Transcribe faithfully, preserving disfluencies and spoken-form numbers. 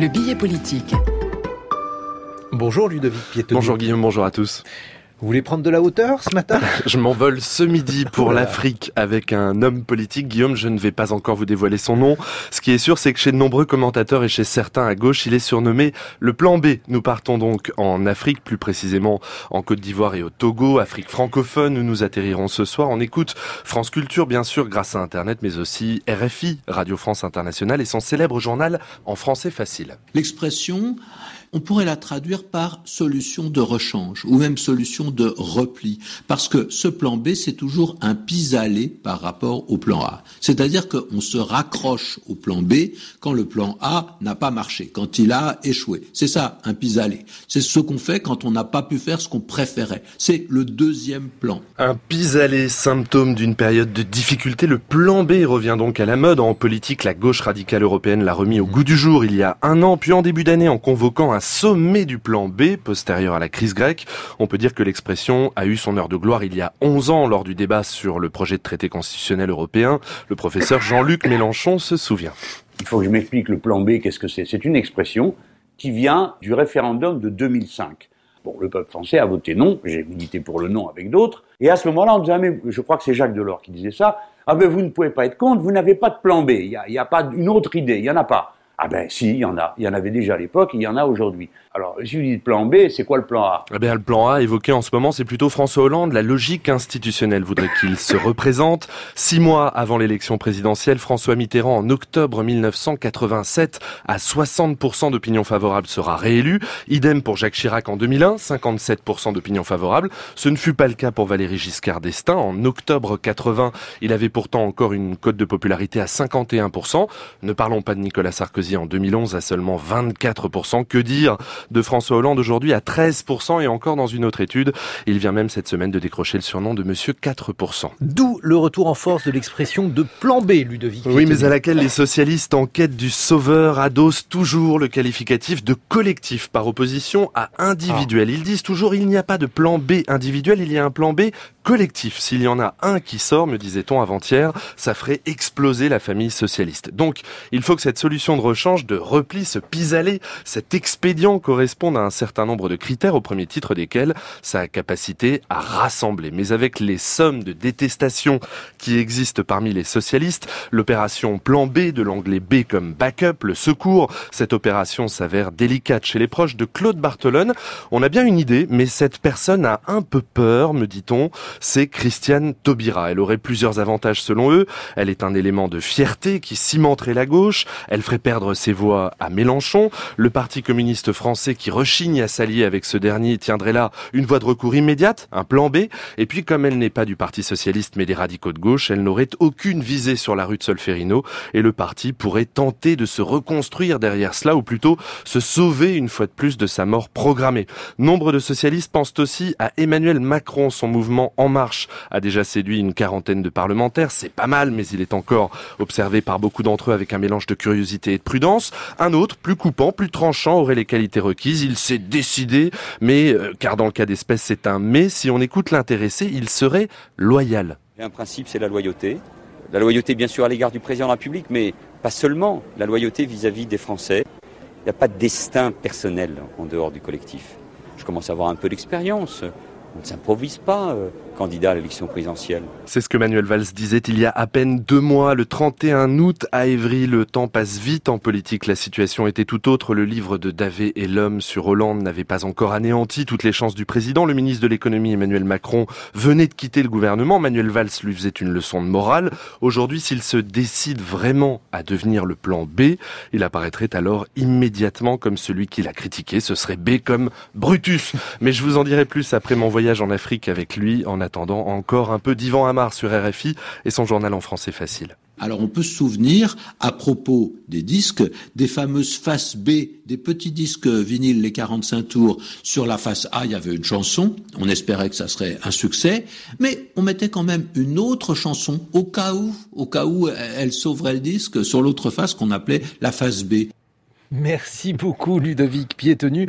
Le billet politique. Bonjour Ludovic Piétonnier. Bonjour Guillaume, bonjour à tous. Vous voulez prendre de la hauteur ce matin ? Je m'envole ce midi pour l'Afrique avec un homme politique. Guillaume, je ne vais pas encore vous dévoiler son nom. Ce qui est sûr, c'est que chez de nombreux commentateurs et chez certains à gauche, il est surnommé le plan B. Nous partons donc en Afrique, plus précisément en Côte d'Ivoire et au Togo, Afrique francophone, où nous atterrirons ce soir. On écoute France Culture, bien sûr, grâce à Internet, mais aussi R F I, Radio France Internationale, et son célèbre journal en français facile. L'expression, on pourrait la traduire par solution de rechange ou même solution de repli, parce que ce plan B, c'est toujours un pis-aller par rapport au plan A. C'est-à-dire qu'on se raccroche au plan B quand le plan A n'a pas marché, quand il a échoué. C'est ça, un pis-aller. C'est ce qu'on fait quand on n'a pas pu faire ce qu'on préférait. C'est le deuxième plan. Un pis-aller, symptôme d'une période de difficulté. Le plan B revient donc à la mode. En politique, la gauche radicale européenne l'a remis au goût du jour il y a un an, puis en début d'année en convoquant un sommet du plan B, postérieur à la crise grecque. On peut dire que l'expression a eu son heure de gloire il y a onze ans lors du débat sur le projet de traité constitutionnel européen. Le professeur Jean-Luc Mélenchon se souvient. Il faut que je m'explique le plan B, qu'est-ce que c'est ? C'est une expression qui vient du référendum de deux mille cinq. Bon, le peuple français a voté non, j'ai milité pour le non avec d'autres, et à ce moment-là, on disait, ah, mais je crois que c'est Jacques Delors qui disait ça, ah ben vous ne pouvez pas être contre, vous n'avez pas de plan B, il n'y a, y a pas une autre idée, il n'y en a pas. Ah ben si, il y en a. Il y en avait déjà à l'époque, il y en a aujourd'hui. Alors, si vous dites plan B, c'est quoi le plan A ? Eh bien, le plan A évoqué en ce moment, c'est plutôt François Hollande. La logique institutionnelle voudrait qu'il se représente. Six mois avant l'élection présidentielle, François Mitterrand, en octobre mille neuf cent quatre-vingt-sept, à soixante pour cent d'opinion favorable, sera réélu. Idem pour Jacques Chirac en deux mille un, cinquante-sept pour cent d'opinion favorable. Ce ne fut pas le cas pour Valéry Giscard d'Estaing. En octobre quatre-vingts, il avait pourtant encore une cote de popularité à cinquante et un pour cent. Ne parlons pas de Nicolas Sarkozy en deux mille onze à seulement vingt-quatre pour cent. Que dire de François Hollande aujourd'hui à treize pour cent, et encore dans une autre étude, il vient même cette semaine de décrocher le surnom de Monsieur quatre pour cent. D'où le retour en force de l'expression de plan B, Ludovic. Oui, mais à laquelle les socialistes en quête du sauveur adossent toujours le qualificatif de collectif par opposition à individuel. Ils disent toujours il n'y a pas de plan B individuel, il y a un plan B collectif. S'il y en a un qui sort, me disait-on avant-hier, ça ferait exploser la famille socialiste. Donc, il faut que cette solution de rechange, de repli, ce pis-aller, cet expédient corresponde à un certain nombre de critères, au premier titre desquels sa capacité à rassembler. Mais avec les sommes de détestation qui existent parmi les socialistes, l'opération plan B, de l'anglais B comme backup, le secours, cette opération s'avère délicate. Chez les proches de Claude Barthelone, on a bien une idée, mais cette personne a un peu peur, me dit-on. C'est Christiane Taubira. Elle aurait plusieurs avantages selon eux. Elle est un élément de fierté qui cimenterait la gauche. Elle ferait perdre ses voix à Mélenchon. Le Parti communiste français qui rechigne à s'allier avec ce dernier tiendrait là une voie de recours immédiate, un plan B. Et puis comme elle n'est pas du Parti socialiste mais des radicaux de gauche, elle n'aurait aucune visée sur la rue de Solferino et le parti pourrait tenter de se reconstruire derrière cela, ou plutôt se sauver une fois de plus de sa mort programmée. Nombre de socialistes pensent aussi à Emmanuel Macron. Son mouvement En Marche a déjà séduit une quarantaine de parlementaires. C'est pas mal, mais il est encore observé par beaucoup d'entre eux avec un mélange de curiosité et de prudence. Un autre, plus coupant, plus tranchant, aurait les qualités requises. Il s'est décidé, mais, euh, car dans le cas d'espèce c'est un mais, si on écoute l'intéressé, il serait loyal. Il y a un principe, c'est la loyauté. La loyauté bien sûr à l'égard du président de la République, mais pas seulement. La loyauté vis-à-vis des Français. Il n'y a pas de destin personnel en dehors du collectif. Je commence à avoir un peu d'expérience. On ne s'improvise pas euh, candidat à l'élection présidentielle. C'est ce que Manuel Valls disait il y a à peine deux mois, le trente et un août, à Évry. Le temps passe vite en politique, la situation était tout autre. Le livre de Davé et l'homme sur Hollande n'avait pas encore anéanti toutes les chances du président. Le ministre de l'économie, Emmanuel Macron, venait de quitter le gouvernement. Manuel Valls lui faisait une leçon de morale. Aujourd'hui, s'il se décide vraiment à devenir le plan B, il apparaîtrait alors immédiatement comme celui qui l'a critiqué. Ce serait B comme Brutus. Mais je vous en dirai plus après mon voyage en Afrique avec lui. En attendant, encore un peu d'Yvan Amar sur R F I et son journal en français facile. Alors on peut se souvenir, à propos des disques, des fameuses faces B, des petits disques vinyles, les quarante-cinq tours. Sur la face A, il y avait une chanson, on espérait que ça serait un succès, mais on mettait quand même une autre chanson, au cas où, au cas où elle sauverait le disque, sur l'autre face qu'on appelait la face B. Merci beaucoup Ludovic Piétonnier.